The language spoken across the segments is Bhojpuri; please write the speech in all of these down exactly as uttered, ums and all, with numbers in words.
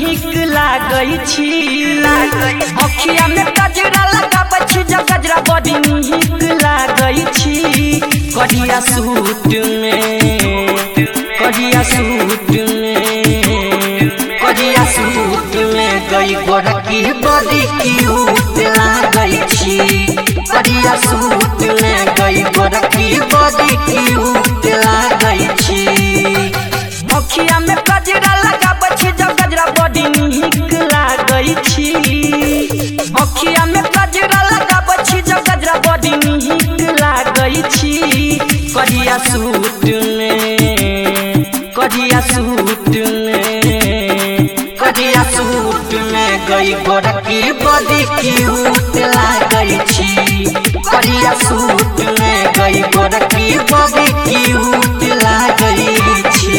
नीक लागै छी अखिया में गजरा लगाबै छी जब गजरा बड़ी नीक लागै छी करिया सूट में करिया सूट में करिया सूट में गई गोरकी बड़ी क्यूट लागै छी करिया सूट में गई गोरकी बड़ी क्यूट लागै छी अखिया में गजरा लगाबै छी जब गजरा बड़ी नीक लागै छी अखिया में गजरा लगाबै छी जब गजरा बड़ी नीक लागै छी करिया सूट में करिया सूट में करिया सूट में गई गोरकी बड़ी क्यूट लागै छी करिया सूट में गई गोरकी बड़ी क्यूट लागै छी।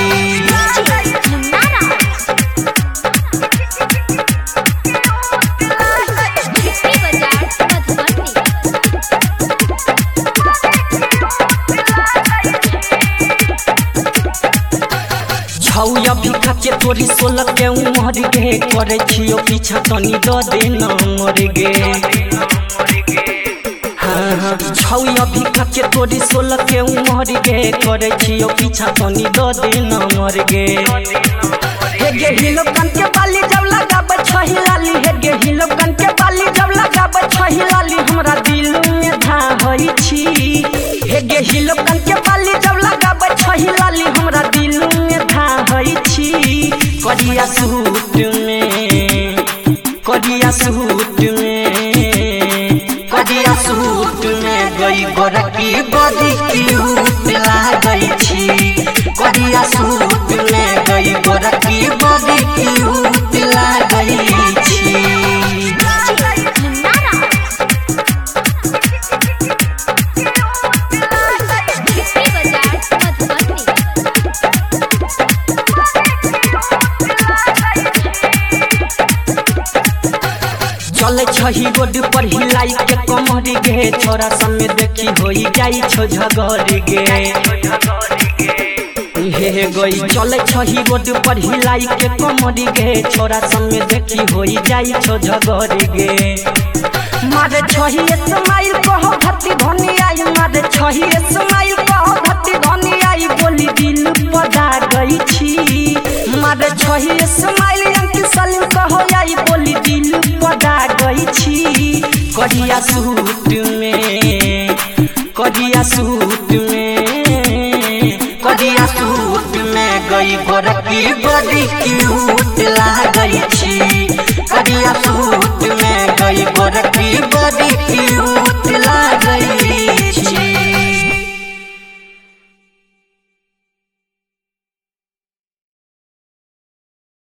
छौया भी खाके तोरी सोलह के उमर गे करे छियो पीछा तनी द देना मर गे हाँ हाँ छौया भी खाके तोरी सोलह के उमर गे करे छियो पीछा तनी द देना मर गे हे गे हिलो कन के बाली जब लगाबै छही लाली हे गे हिलो कन के बाली जब लगाबै छही लाली हमरा दिल में धाहै छी हे गे हिलो कन के बाली जब लगाबै छही लाली हमरा दिल में धाहै छी करिया सूट में करिया सूट में करिया सूट में गई गोरकी बड़ी क्यूट लागै छी करिया सूट में गई गोरकी बड़ी क्यूट लागै छी। चले छही रोड पर हिलाई के कमर गे छोरा समे देखी होई जाई छो झगड़ गे हे हे गई चले छही रोड पर हिलाई के कमर गे छोरा समे देखी होई जाई छो झगड़ गे मारे छही स्माइल कहो भट्टी धनी आई मारे छही स्माइल कहो भट्टी धनी आई बोली दिल पदा गई छी मारे छही स्माइल अंकित सलीम कहो आई बोली दिल पदा गई छी करिया सूट में करिया सूट में करिया सूट में गई गोरकी बड़ी क्यूट लागै